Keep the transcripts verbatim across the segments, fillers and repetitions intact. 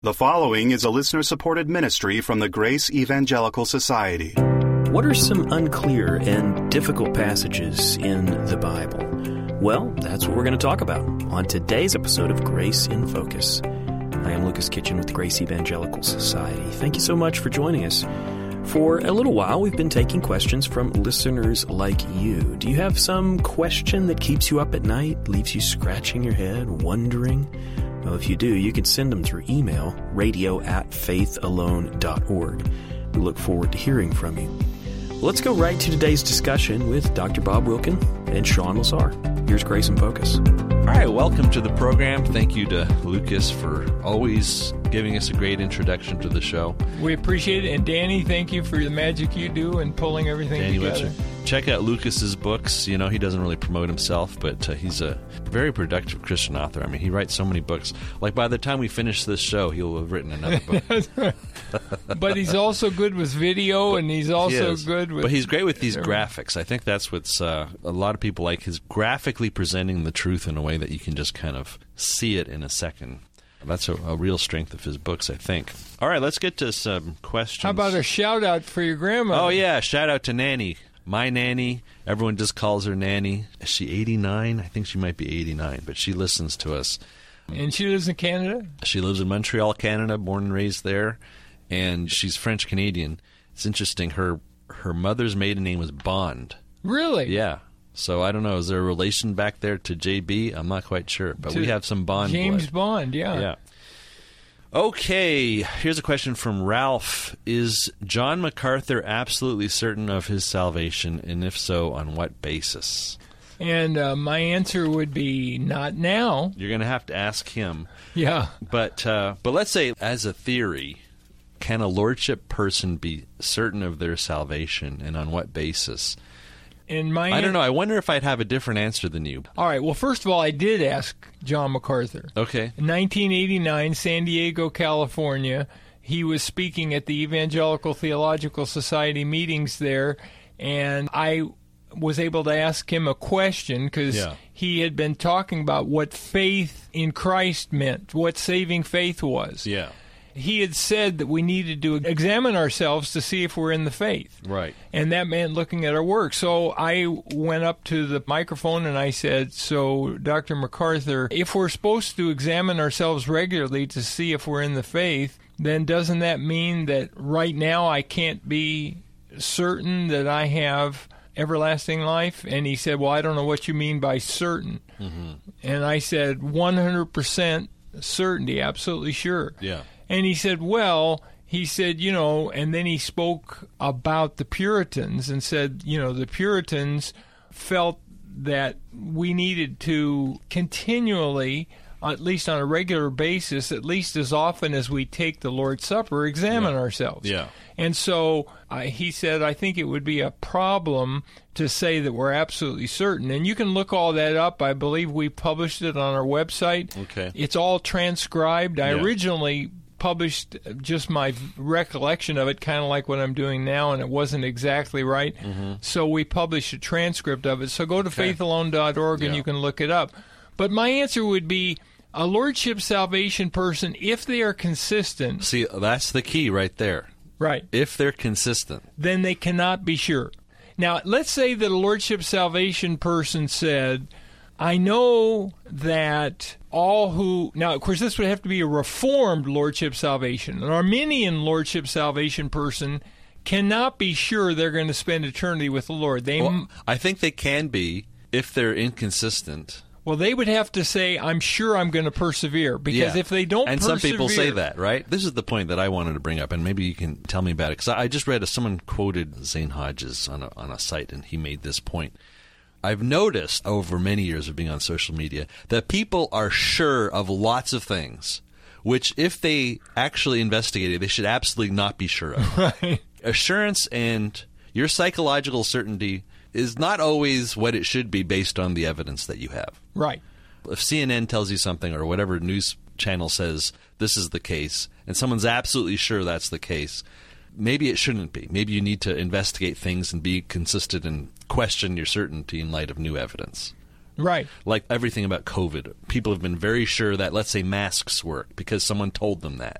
The following is a listener-supported ministry from the Grace Evangelical Society. What are some unclear and difficult passages in the Bible? Well, that's what we're going to talk about on today's episode of Grace in Focus. I am Lucas Kitchen with the Grace Evangelical Society. Thank you so much for joining us. For a little while, we've been taking questions from listeners like you. Do you have some question that keeps you up at night, leaves you scratching your head, wondering? Well, if you do, you can send them through email, radio at faith alone dot org. We look forward to hearing from you. Let's go right to today's discussion with Doctor Bob Wilkin and Sean Lazar. Here's Grace in Focus. All right, welcome to the program. Thank you to Lucas for always giving us a great introduction to the show. We appreciate it. And Danny, thank you for the magic you do and pulling everything Danny together. Webster. Check out Lucas's books. You know, he doesn't really promote himself, but uh, he's a very productive Christian author. I mean, he writes so many books. Like, by the time we finish this show, he'll have written another book. But he's also good with video, and he's also He good with... But he's great with these graphics. I think that's what's uh, a lot of people like, his graphically presenting the truth in a way that you can just kind of see it in a second. That's a, a real strength of his books, I think. All right, let's get to some questions. How about a shout-out for your grandma? Oh, yeah, shout out to Nanny. My nanny. Everyone just calls her Nanny. Is she eighty-nine? I think she might be eighty-nine, but she listens to us. And she lives in Canada? She lives in Montreal, Canada, born and raised there, and she's French-Canadian. It's interesting. Her her mother's maiden name was Bond. Really? Yeah. So I don't know. Is there a relation back there to J B? I'm not quite sure, but To we have some Bond James blood. Bond, yeah. Yeah. Okay, here's a question from Ralph. Is John MacArthur absolutely certain of his salvation, and if so, on what basis? And uh, my answer would be not now. You're going to have to ask him. Yeah. But uh, but let's say, as a theory, can a lordship person be certain of their salvation, and on what basis? And my I don't know. I wonder if I'd have a different answer than you. All right. Well, first of all, I did ask John MacArthur. Okay. In nineteen eighty-nine, San Diego, California, he was speaking at the Evangelical Theological Society meetings there, and I was able to ask him a question because Yeah. he had been talking about what faith in Christ meant, what saving faith was. Yeah. He had said that we needed to examine ourselves to see if we're in the faith. Right. And that meant looking at our work. So I went up to the microphone and I said, so, Doctor MacArthur, if we're supposed to examine ourselves regularly to see if we're in the faith, then doesn't that mean that right now I can't be certain that I have everlasting life? And he said, well, I don't know what you mean by certain. Mm-hmm. And I said, one hundred percent certainty, absolutely sure. Yeah. And he said, well, he said, you know, and then he spoke about the Puritans and said, you know, the Puritans felt that we needed to continually, at least on a regular basis, at least as often as we take the Lord's Supper, examine Yeah. ourselves. Yeah. And so uh, he said, I think it would be a problem to say that we're absolutely certain. And you can look all that up. I believe we published it on our website. Okay. It's all transcribed. I Yeah. originally published just my recollection of it, kind of like what I'm doing now, and it wasn't exactly right. Mm-hmm. So we published a transcript of it. So go to Okay. faith alone dot org and Yeah. you can look it up. But my answer would be a lordship salvation person, if they are consistent, See, that's the key right there. right, If they're consistent. then they cannot be sure. Now, let's say that a lordship salvation person said, I know that all who... Now, of course, this would have to be a reformed lordship salvation. An Arminian lordship salvation person cannot be sure they're going to spend eternity with the Lord. They, Well, I think they can be if they're inconsistent. well, they would have to say, I'm sure I'm going to persevere. Because Yeah. if they don't and persevere... some people say that, right? This is the point that I wanted to bring up, and maybe you can tell me about it. Because I I just read, a, someone quoted Zane Hodges on a, on a site, and he made this point. I've noticed over many years of being on social media that people are sure of lots of things, which if they actually investigated, they should absolutely not be sure of. Right. Assurance and your psychological certainty is not always what it should be based on the evidence that you have. Right. If C N N tells you something or whatever news channel says this is the case, and someone's absolutely sure that's the case, maybe it shouldn't be. Maybe you need to investigate things and be consistent and question your certainty in light of new evidence. Right. Like everything about COVID. People have been very sure that, let's say, masks work because someone told them that.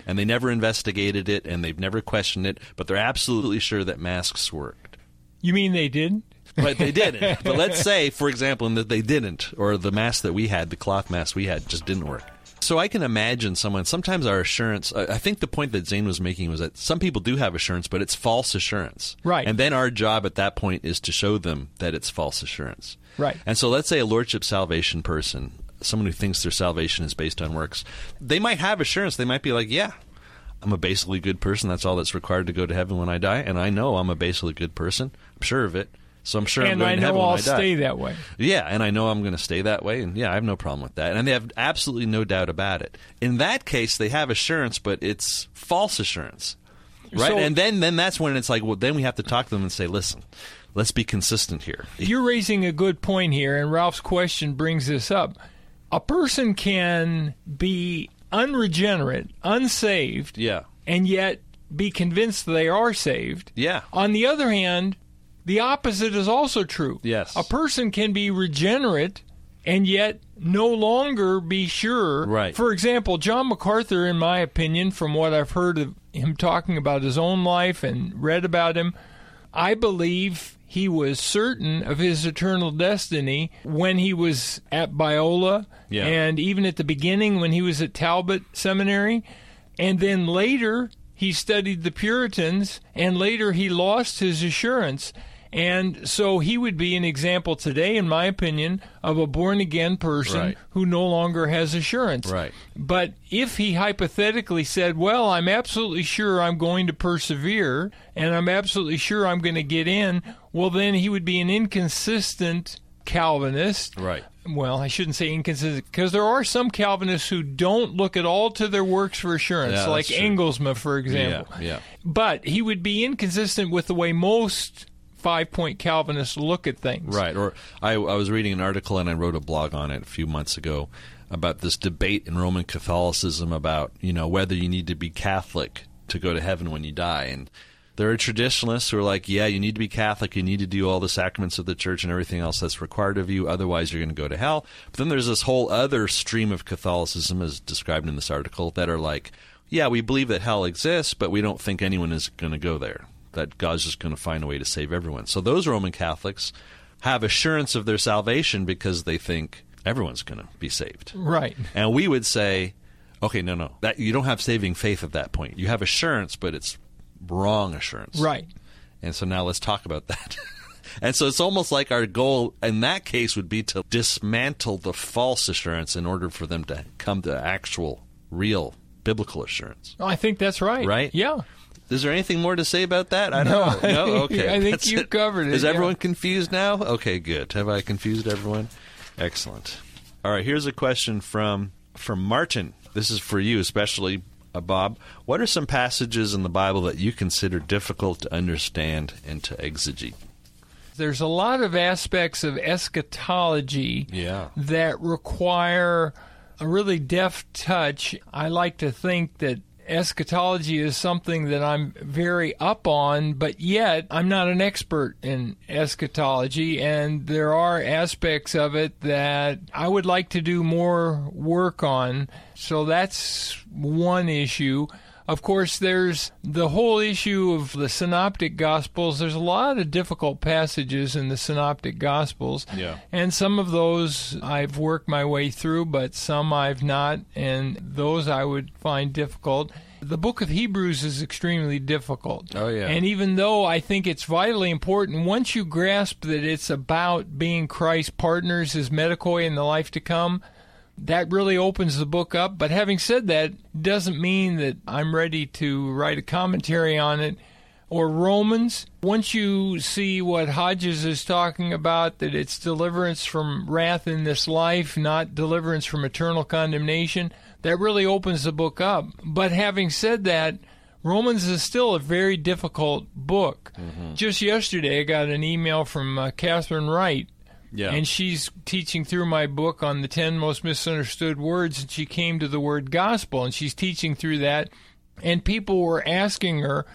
and they never investigated it, and they've never questioned it, but they're absolutely sure that masks worked. You mean they didn't? But they didn't. But let's say, for example, that they didn't, or the mask that we had, the cloth mask we had, just didn't work. So I can imagine someone, sometimes our assurance, I think the point that Zane was making was that some people do have assurance, but it's false assurance. Right. And then our job at that point is to show them that it's false assurance. Right. And so let's say a Lordship salvation person, someone who thinks their salvation is based on works, they might have assurance. They might be like, yeah, I'm a basically good person. That's all that's required to go to heaven when I die. And I know I'm a basically good person. I'm sure of it. So I'm sure and I'm going I to heaven know when I'll I die. stay that way. Yeah, and I know I'm going to stay that way. And yeah, I have no problem with that. And they have absolutely no doubt about it. In that case, they have assurance, but it's false assurance. Right? So, and then, then that's when it's like, well, then we have to talk to them and say, listen, let's be consistent here. You're raising a good point here, and Ralph's question brings this up. A person can be unregenerate, unsaved, Yeah. and yet be convinced they are saved. Yeah. On the other hand, the opposite is also true. Yes. A person can be regenerate and yet no longer be sure. Right. For example, John MacArthur, in my opinion, from what I've heard of him talking about his own life and read about him, I believe he was certain of his eternal destiny when he was at Biola, Yeah. and even at the beginning when he was at Talbot Seminary. And then later he studied the Puritans, and later he lost his assurance. And so he would be an example today, in my opinion, of a born-again person Right. who no longer has assurance. Right. But if he hypothetically said, well, I'm absolutely sure I'm going to persevere, and I'm absolutely sure I'm going to get in, well, then he would be an inconsistent Calvinist. Right. Well, I shouldn't say inconsistent, because there are some Calvinists who don't look at all to their works for assurance, Yeah, like that's true. Engelsma, for example. Yeah, yeah. But he would be inconsistent with the way most five-point Calvinists look at things. Right. Or I, I was reading an article, and I wrote a blog on it a few months ago about this debate in Roman Catholicism about, you know, whether you need to be Catholic to go to heaven when you die. And there are traditionalists who are like, yeah, you need to be Catholic, you need to do all the sacraments of the church and everything else that's required of you, otherwise you're going to go to hell. But then there's this whole other stream of Catholicism, as described in this article, that are like, yeah, we believe that hell exists, but we don't think anyone is going to go there, that God's just going to find a way to save everyone. So those Roman Catholics have assurance of their salvation because they think everyone's going to be saved. Right. And we would say, okay, no, no, that you don't have saving faith at that point. You have assurance, but it's wrong assurance. Right. And so now let's talk about that. And so it's almost like our goal in that case would be to dismantle the false assurance in order for them to come to actual, real, biblical assurance. I think that's right. Right? Yeah. Is there anything more to say about that? I No. don't know. No? Okay. I think That's you it. covered it, Is yeah. everyone confused now? Okay, good. Have I confused everyone? Excellent. All right, here's a question from from Martin. This is for you especially, uh, Bob. What are some passages in the Bible that you consider difficult to understand and to exegete? There's a lot of aspects of eschatology Yeah. that require a really deft touch. I like to think that eschatology is something that I'm very up on, but yet I'm not an expert in eschatology, and there are aspects of it that I would like to do more work on. So that's one issue. Of course, there's the whole issue of the Synoptic Gospels. There's a lot of difficult passages in the Synoptic Gospels. Yeah. And some of those I've worked my way through, but some I've not, and those I would find difficult. The book of Hebrews is extremely difficult. Oh, yeah. And even though I think it's vitally important, once you grasp that it's about being Christ's partners, his medikoi in the life to come, that really opens the book up. But having said that, doesn't mean that I'm ready to write a commentary on it. Or Romans, once you see what Hodges is talking about, that it's deliverance from wrath in this life, not deliverance from eternal condemnation, that really opens the book up. But having said that, Romans is still a very difficult book. Mm-hmm. Just yesterday, I got an email from uh, Catherine Wright, Yeah. and she's teaching through my book on the ten most misunderstood words, and she came to the word gospel, and she's teaching through that. And people were asking her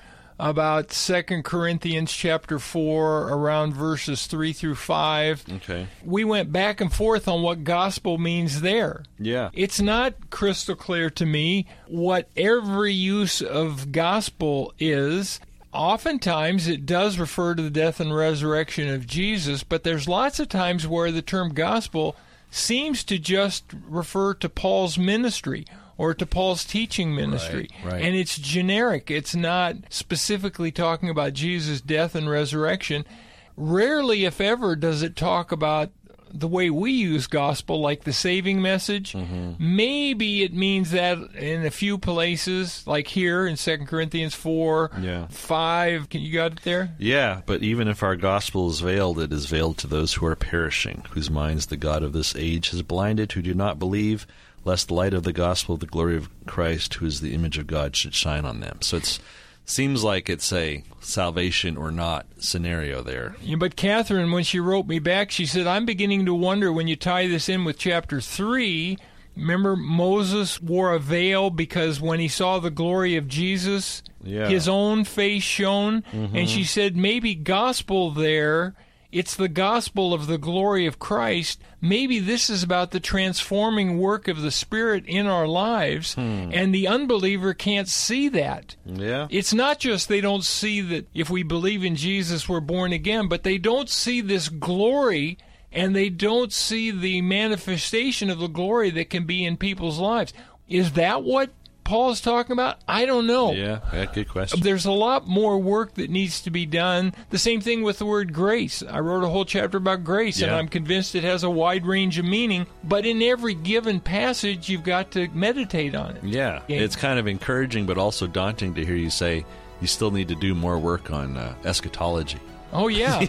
about Second Corinthians chapter four, around verses three through five. Okay. We went back and forth on what gospel means there. Yeah. It's not crystal clear to me what every use of gospel is. Oftentimes it does refer to the death and resurrection of Jesus, but there's lots of times where the term gospel seems to just refer to Paul's ministry or to Paul's teaching ministry. Right, right. And it's generic. It's not specifically talking about Jesus' death and resurrection. Rarely, if ever, does it talk about the way we use gospel, like the saving message. Mm-hmm. Maybe it means that in a few places, like here in Second Corinthians four, Yeah. five. Can you got it there? Yeah, but even if our gospel is veiled, it is veiled to those who are perishing, whose minds the God of this age has blinded, who do not believe, lest the light of the gospel of the glory of Christ, who is the image of God, should shine on them. So it seems like it's a salvation or not scenario there. Yeah, but Catherine, when she wrote me back, she said, I'm beginning to wonder when you tie this in with chapter three. Remember, Moses wore a veil because when he saw the glory of Jesus, Yeah. his own face shone. Mm-hmm. And she said, maybe gospel there, it's the gospel of the glory of Christ. Maybe this is about the transforming work of the Spirit in our lives, Hmm. and the unbeliever can't see that. Yeah. It's not just they don't see that if we believe in Jesus, we're born again, but they don't see this glory, and they don't see the manifestation of the glory that can be in people's lives. Is that what Paul's talking about? I don't know. Yeah, yeah, good question. There's a lot more work that needs to be done. The same thing with the word grace. I wrote a whole chapter about grace, and Yeah. I'm convinced it has a wide range of meaning, but in every given passage, you've got to meditate on it. Yeah, it's kind of encouraging but also daunting to hear you say you still need to do more work on uh, eschatology. Oh, yeah.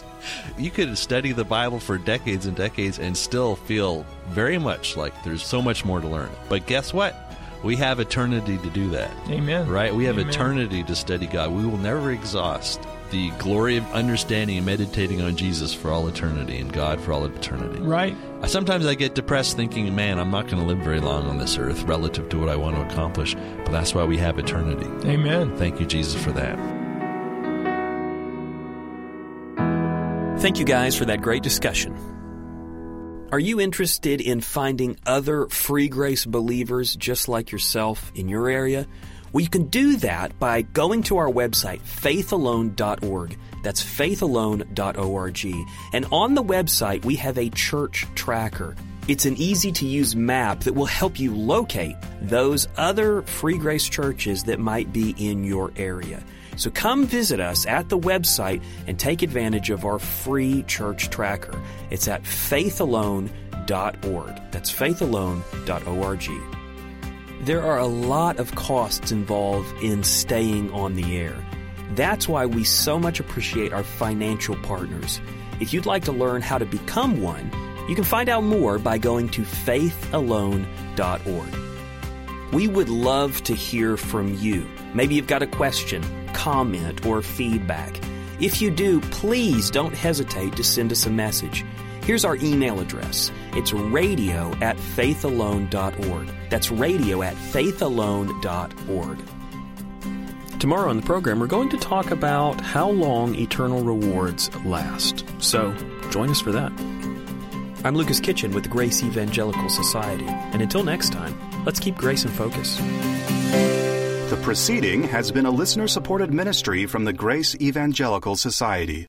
You could study the Bible for decades and decades and still feel very much like there's so much more to learn. But guess what? We have eternity to do that. Amen. Right? We have Amen. eternity to study God. We will never exhaust the glory of understanding and meditating on Jesus for all eternity and God for all eternity. Right. Sometimes I get depressed thinking, man, I'm not going to live very long on this earth relative to what I want to accomplish. But that's why we have eternity. Amen. Thank you, Jesus, for that. Thank you guys for that great discussion. Are you interested in finding other free grace believers just like yourself in your area? Well, you can do that by going to our website, faith alone dot org. That's faith alone dot org. And on the website, we have a church tracker. It's an easy-to-use map that will help you locate those other free grace churches that might be in your area. So come visit us at the website and take advantage of our free church tracker. It's at faith alone dot org. That's faith alone dot org. There are a lot of costs involved in staying on the air. That's why we so much appreciate our financial partners. If you'd like to learn how to become one, you can find out more by going to faith alone dot org. We would love to hear from you. Maybe you've got a question, comment, or feedback. If you do, please don't hesitate to send us a message. Here's our email address. It's radio at faith alone dot org. That's radio at faith alone dot org. Tomorrow on the program, we're going to talk about how long eternal rewards last. So, join us for that. I'm Lucas Kitchen with the Grace Evangelical Society. And until next time, let's keep grace in focus. The proceeding has been a listener-supported ministry from the Grace Evangelical Society.